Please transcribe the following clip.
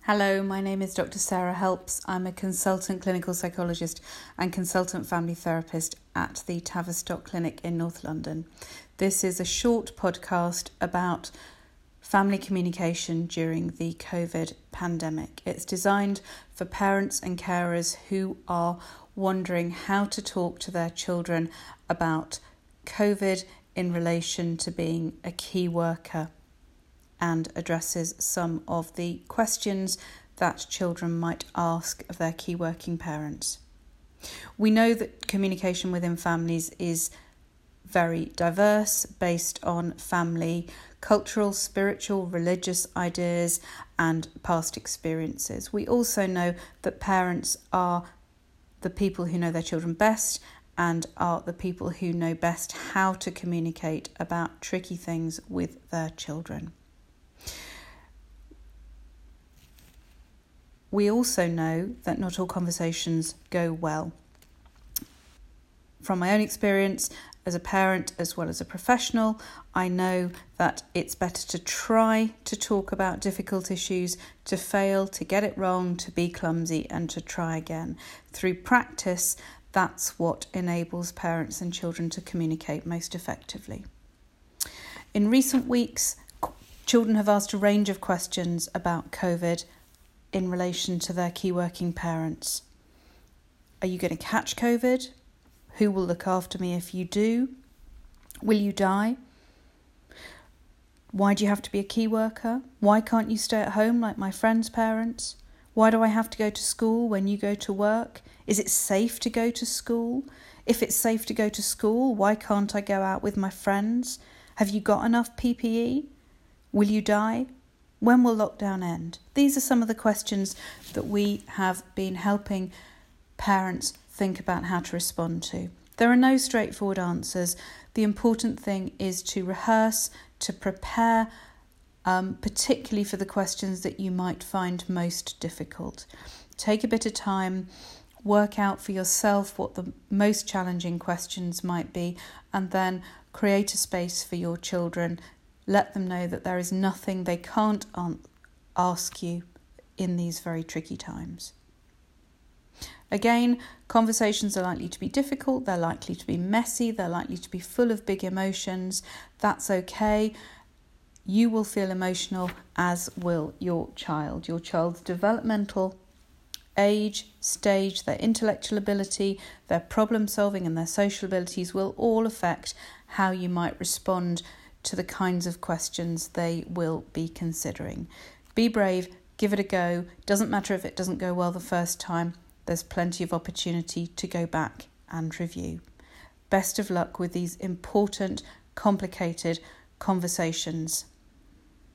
Hello, my name is Dr. Sarah Helps. I'm a consultant clinical psychologist and consultant family therapist at the Tavistock Clinic in North London. This is a short podcast about family communication during the COVID pandemic. It's designed for parents and carers who are wondering how to talk to their children about COVID in relation to being a key worker, and addresses some of the questions that children might ask of their key working parents. We know that communication within families is very diverse based on family cultural, spiritual, religious ideas and past experiences. We also know that parents are the people who know their children best and are the people who know best how to communicate about tricky things with their children. We also know that not all conversations go well. From my own experience as a parent as well as a professional, I know that it's better to try to talk about difficult issues, to fail, to get it wrong, to be clumsy and to try again. Through practice, that's what enables parents and children to communicate most effectively. In recent weeks, children have asked a range of questions about COVID in relation to their key working parents. Are you going to catch COVID? Who will look after me if you do? Will you die? Why do you have to be a key worker? Why can't you stay at home like my friends' parents? Why do I have to go to school when you go to work? Is it safe to go to school? If it's safe to go to school, why can't I go out with my friends? Have you got enough PPE? Will you die? When will lockdown end? These are some of the questions that we have been helping parents think about how to respond to. There are no straightforward answers. The important thing is to rehearse, to prepare, particularly for the questions that you might find most difficult. Take a bit of time, work out for yourself what the most challenging questions might be, and then create a space for your children. Let them know that there is nothing they can't ask you in these very tricky times. Again, conversations are likely to be difficult, they're likely to be messy, they're likely to be full of big emotions. That's okay. You will feel emotional, as will your child. Your child's developmental age, stage, their intellectual ability, their problem solving and their social abilities will all affect how you might respond to the kinds of questions they will be considering. Be brave, give it a go. Doesn't matter if it doesn't go well the first time. There's plenty of opportunity to go back and review. Best of luck with these important, complicated conversations.